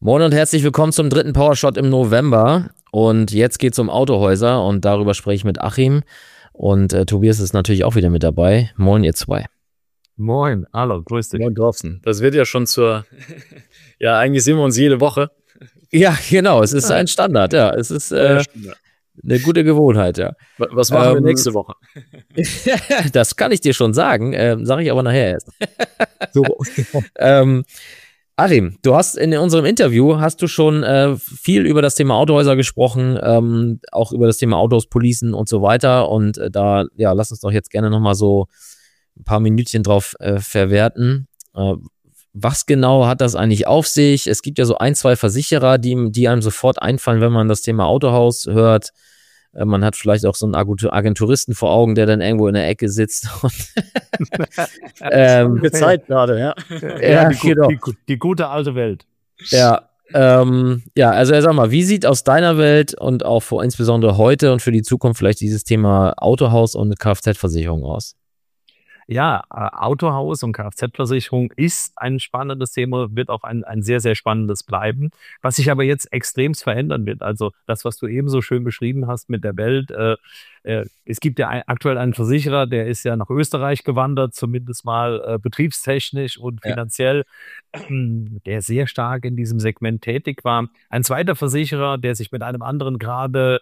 Moin und herzlich willkommen zum dritten Powershot im November. Und jetzt geht's um Autohäuser und darüber spreche ich mit Achim. Und Tobias ist natürlich auch wieder mit dabei. Moin, ihr zwei. Moin, hallo, grüß dich. Moin, Dorfsen. Das wird ja schon ja, eigentlich sehen wir uns jede Woche. Ja, genau, es ist ein Standard, ja. Es ist eine gute Gewohnheit, ja. Was machen wir nächste Woche? Das kann ich dir schon sagen, sage ich aber nachher erst. So. Achim, du hast in unserem Interview schon viel über das Thema Autohäuser gesprochen, auch über das Thema Autos, Policen und so weiter. Und lass uns doch jetzt gerne nochmal so ein paar Minütchen drauf verwerten. Was genau hat das eigentlich auf sich? Es gibt ja so ein, zwei Versicherer, die einem sofort einfallen, wenn man das Thema Autohaus hört. Man hat vielleicht auch so einen Agenturisten vor Augen, der dann irgendwo in der Ecke sitzt. Zeit gerade, ja. Ja, die gute alte Welt. Ja, also sag mal, wie sieht aus deiner Welt und auch insbesondere heute und für die Zukunft vielleicht dieses Thema Autohaus und Kfz-Versicherung aus? Ja, Autohaus und Kfz-Versicherung ist ein spannendes Thema, wird auch ein sehr, sehr spannendes bleiben, was sich aber jetzt extremst verändern wird. Also das, was du eben so schön beschrieben hast mit der Welt, es gibt ja aktuell einen Versicherer, der ist ja nach Österreich gewandert, zumindest mal betriebstechnisch und finanziell, der sehr stark in diesem Segment tätig war. Ein zweiter Versicherer, der sich mit einem anderen gerade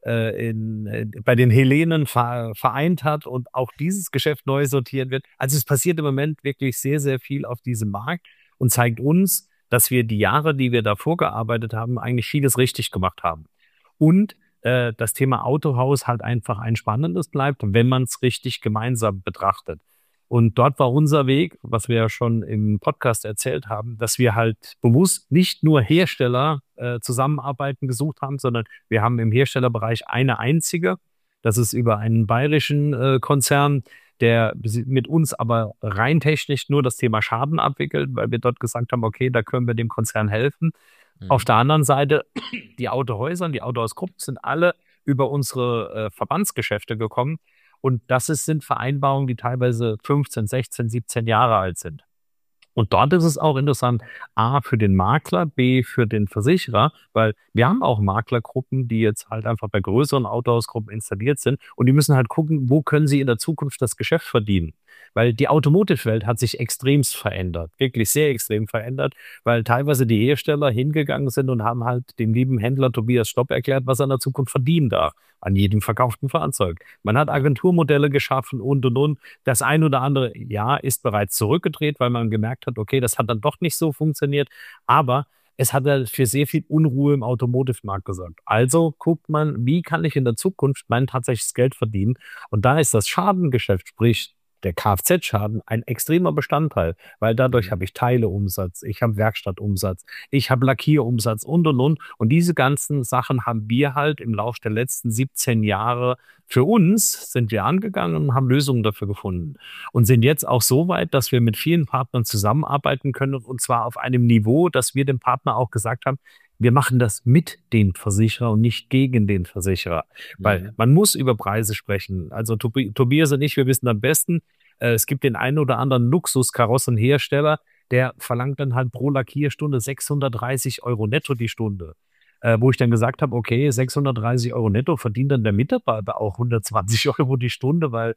bei den Hellenen vereint hat und auch dieses Geschäft neu sortieren wird. Also es passiert im Moment wirklich sehr, sehr viel auf diesem Markt und zeigt uns, dass wir die Jahre, die wir davor gearbeitet haben, eigentlich vieles richtig gemacht haben. Und das Thema Autohaus halt einfach ein spannendes bleibt, wenn man es richtig gemeinsam betrachtet. Und dort war unser Weg, was wir ja schon im Podcast erzählt haben, dass wir halt bewusst nicht nur Hersteller zusammenarbeiten gesucht haben, sondern wir haben im Herstellerbereich eine einzige. Das ist über einen bayerischen Konzern, der mit uns aber rein technisch nur das Thema Schaden abwickelt, weil wir dort gesagt haben, okay, da können wir dem Konzern helfen. Auf der anderen Seite, die Autohäuser und die Autohausgruppen sind alle über unsere Verbandsgeschäfte gekommen. Und sind Vereinbarungen, die teilweise 15, 16, 17 Jahre alt sind. Und dort ist es auch interessant, A, für den Makler, B, für den Versicherer, weil wir haben auch Maklergruppen, die jetzt halt einfach bei größeren Autohausgruppen installiert sind und die müssen halt gucken, wo können sie in der Zukunft das Geschäft verdienen. Weil die Automotive-Welt hat sich extremst verändert, wirklich sehr extrem verändert, weil teilweise die Hersteller hingegangen sind und haben halt dem lieben Händler Tobias Stopp erklärt, was er in der Zukunft verdienen darf an jedem verkauften Fahrzeug. Man hat Agenturmodelle geschaffen und. Das ein oder andere Jahr ist bereits zurückgedreht, weil man gemerkt hat, okay, das hat dann doch nicht so funktioniert, aber es hat ja für sehr viel Unruhe im Automotive-Markt gesorgt. Also guckt man, wie kann ich in der Zukunft mein tatsächliches Geld verdienen? Und da ist das Schadengeschäft, sprich der Kfz-Schaden, ein extremer Bestandteil, weil dadurch habe ich Teileumsatz, ich habe Werkstattumsatz, ich habe Lackierumsatz und. Und diese ganzen Sachen haben wir halt im Laufe der letzten 17 Jahre für uns sind wir angegangen und haben Lösungen dafür gefunden und sind jetzt auch so weit, dass wir mit vielen Partnern zusammenarbeiten können und zwar auf einem Niveau, dass wir dem Partner auch gesagt haben, wir machen das mit dem Versicherer und nicht gegen den Versicherer. Weil man muss über Preise sprechen. Also Tobias und ich, wir wissen am besten, es gibt den einen oder anderen Luxuskarossenhersteller, der verlangt dann halt pro Lackierstunde 630 € netto die Stunde. Wo ich dann gesagt habe, okay, 630 € netto verdient dann der Mitarbeiter auch 120 € die Stunde, weil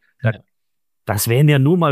das wären ja nur mal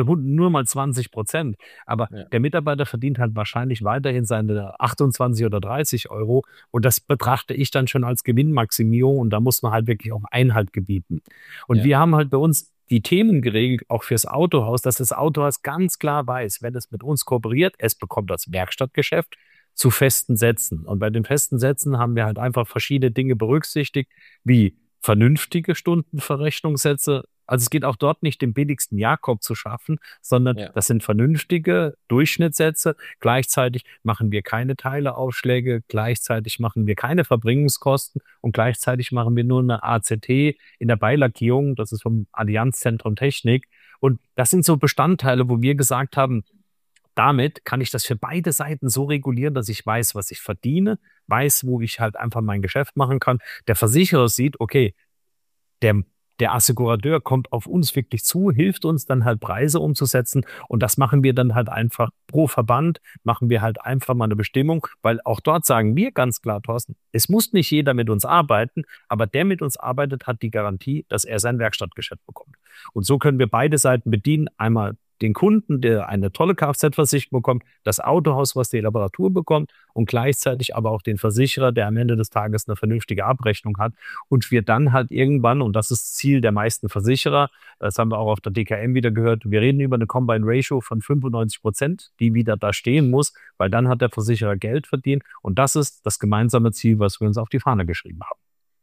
20%. Aber der Mitarbeiter verdient halt wahrscheinlich weiterhin seine 28 oder 30 €. Und das betrachte ich dann schon als Gewinnmaximierung. Und da muss man halt wirklich auch Einhalt gebieten. Und wir haben halt bei uns die Themen geregelt, auch fürs Autohaus, dass das Autohaus ganz klar weiß, wenn es mit uns kooperiert, es bekommt das Werkstattgeschäft zu festen Sätzen. Und bei den festen Sätzen haben wir halt einfach verschiedene Dinge berücksichtigt, wie vernünftige Stundenverrechnungssätze. Also es geht auch dort nicht, den billigsten Jakob zu schaffen, sondern das sind vernünftige Durchschnittssätze. Gleichzeitig machen wir keine Teileaufschläge, gleichzeitig machen wir keine Verbringungskosten und gleichzeitig machen wir nur eine AZT in der Beilackierung. Das ist vom Allianz Zentrum Technik. Und das sind so Bestandteile, wo wir gesagt haben, damit kann ich das für beide Seiten so regulieren, dass ich weiß, was ich verdiene, weiß, wo ich halt einfach mein Geschäft machen kann. Der Versicherer sieht, okay, der der Assekurateur kommt auf uns wirklich zu, hilft uns dann halt Preise umzusetzen und das machen wir dann halt einfach pro Verband, machen wir halt einfach mal eine Bestimmung, weil auch dort sagen wir ganz klar, Thorsten, es muss nicht jeder mit uns arbeiten, aber der mit uns arbeitet, hat die Garantie, dass er sein Werkstattgeschäft bekommt. Und so können wir beide Seiten bedienen, einmal den Kunden, der eine tolle Kfz-Versicherung bekommt, das Autohaus, was die Reparatur bekommt und gleichzeitig aber auch den Versicherer, der am Ende des Tages eine vernünftige Abrechnung hat und wir dann halt irgendwann, und das ist Ziel der meisten Versicherer, das haben wir auch auf der DKM wieder gehört, wir reden über eine Combined Ratio von 95%, die wieder da stehen muss, weil dann hat der Versicherer Geld verdient und das ist das gemeinsame Ziel, was wir uns auf die Fahne geschrieben haben.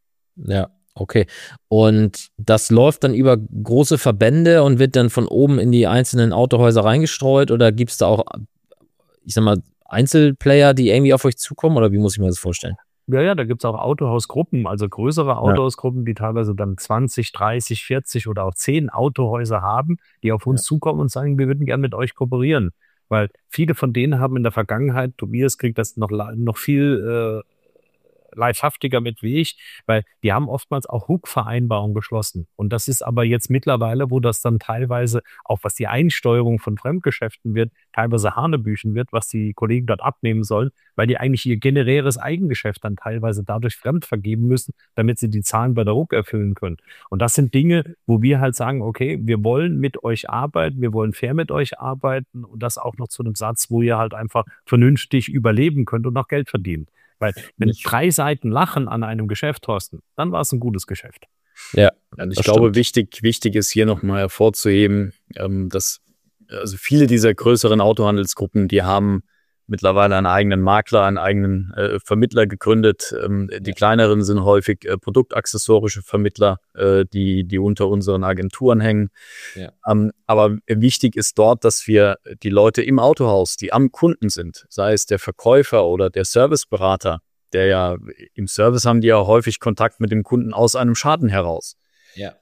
Ja. Okay. Und das läuft dann über große Verbände und wird dann von oben in die einzelnen Autohäuser reingestreut oder gibt es da auch, ich sag mal, Einzelplayer, die irgendwie auf euch zukommen oder wie muss ich mir das vorstellen? Ja, da gibt's auch Autohausgruppen, also größere Autohausgruppen, die teilweise dann 20, 30, 40 oder auch 10 Autohäuser haben, die auf uns zukommen und sagen, wir würden gern mit euch kooperieren. Weil viele von denen haben in der Vergangenheit, Tobias kriegt das noch viel leibhaftiger mit wie ich, weil die haben oftmals auch Hook-Vereinbarungen geschlossen. Und das ist aber jetzt mittlerweile, wo das dann teilweise, auch was die Einsteuerung von Fremdgeschäften wird, teilweise Hanebüchen wird, was die Kollegen dort abnehmen sollen, weil die eigentlich ihr generäres Eigengeschäft dann teilweise dadurch fremd vergeben müssen, damit sie die Zahlen bei der Hook erfüllen können. Und das sind Dinge, wo wir halt sagen, okay, wir wollen mit euch arbeiten, wir wollen fair mit euch arbeiten und das auch noch zu einem Satz, wo ihr halt einfach vernünftig überleben könnt und noch Geld verdient. Weil wenn 3 Seiten lachen an einem Geschäft, Thorsten, dann war es ein gutes Geschäft. Ja, und ich glaube, wichtig ist hier nochmal hervorzuheben, dass also viele dieser größeren Autohandelsgruppen, die haben mittlerweile einen eigenen Makler, einen eigenen Vermittler gegründet. Die kleineren sind häufig produktaccessorische Vermittler, die unter unseren Agenturen hängen. Ja. Aber wichtig ist dort, dass wir die Leute im Autohaus, die am Kunden sind, sei es der Verkäufer oder der Serviceberater, der ja im Service haben die ja häufig Kontakt mit dem Kunden aus einem Schaden heraus. Ja.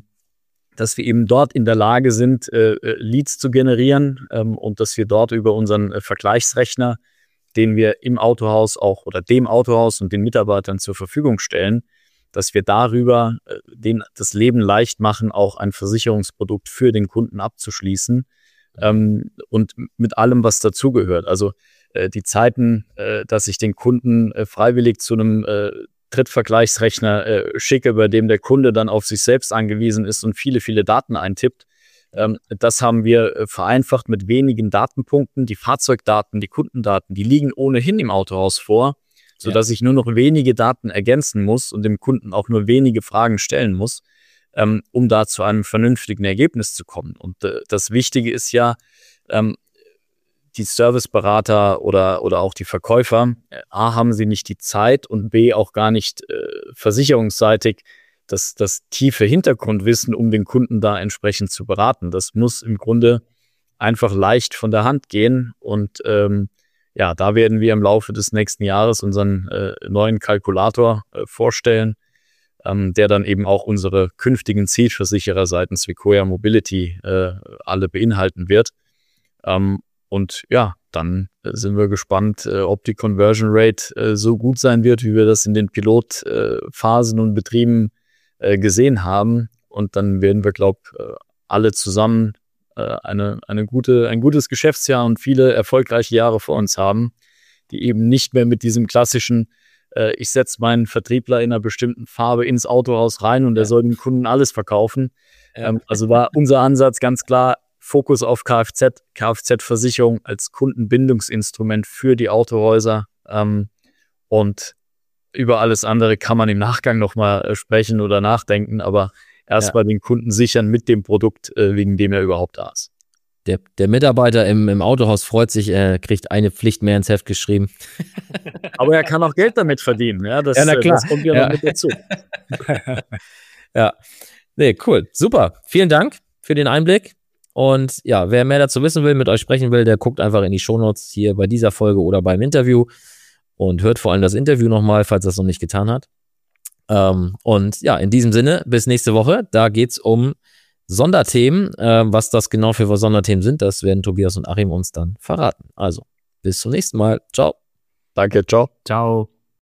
Dass wir eben dort in der Lage sind, Leads zu generieren und dass wir dort über unseren Vergleichsrechner, den wir im Autohaus auch oder dem Autohaus und den Mitarbeitern zur Verfügung stellen, dass wir darüber denen das Leben leicht machen, auch ein Versicherungsprodukt für den Kunden abzuschließen und mit allem, was dazugehört. Also die Zeiten, dass ich den Kunden freiwillig zu einem Drittvergleichsrechner schicke, bei dem der Kunde dann auf sich selbst angewiesen ist und viele, viele Daten eintippt. Das haben wir vereinfacht mit wenigen Datenpunkten. Die Fahrzeugdaten, die Kundendaten, die liegen ohnehin im Autohaus vor, sodass ich nur noch wenige Daten ergänzen muss und dem Kunden auch nur wenige Fragen stellen muss, um da zu einem vernünftigen Ergebnis zu kommen. Und das Wichtige ist ja, die Serviceberater oder auch die Verkäufer, A, haben sie nicht die Zeit und B, auch gar nicht versicherungsseitig das tiefe Hintergrundwissen, um den Kunden da entsprechend zu beraten. Das muss im Grunde einfach leicht von der Hand gehen und da werden wir im Laufe des nächsten Jahres unseren neuen Kalkulator vorstellen, der dann eben auch unsere künftigen Zielversicherer seitens Sequoia Mobility alle beinhalten wird. Und ja, dann sind wir gespannt, ob die Conversion Rate so gut sein wird, wie wir das in den Pilotphasen und Betrieben gesehen haben. Und dann werden wir, glaube ich, alle zusammen ein gutes Geschäftsjahr und viele erfolgreiche Jahre vor uns haben, die eben nicht mehr mit diesem klassischen, ich setze meinen Vertriebler in einer bestimmten Farbe ins Autohaus rein und er soll dem Kunden alles verkaufen. Also war unser Ansatz ganz klar, Fokus auf Kfz-Versicherung als Kundenbindungsinstrument für die Autohäuser und über alles andere kann man im Nachgang nochmal sprechen oder nachdenken, aber erstmal den Kunden sichern mit dem Produkt, wegen dem er überhaupt da ist. Der Mitarbeiter im Autohaus freut sich, er kriegt eine Pflicht mehr ins Heft geschrieben. Aber er kann auch Geld damit verdienen. Ja, das kommt ja noch mit dazu. Ja, nee, cool, super. Vielen Dank für den Einblick. Und ja, wer mehr dazu wissen will, mit euch sprechen will, der guckt einfach in die Shownotes hier bei dieser Folge oder beim Interview und hört vor allem das Interview nochmal, falls er es noch nicht getan hat. Und ja, in diesem Sinne, bis nächste Woche. Da geht's um Sonderthemen. Was das genau für Sonderthemen sind, das werden Tobias und Achim uns dann verraten. Also, bis zum nächsten Mal. Ciao. Danke, ciao. Ciao.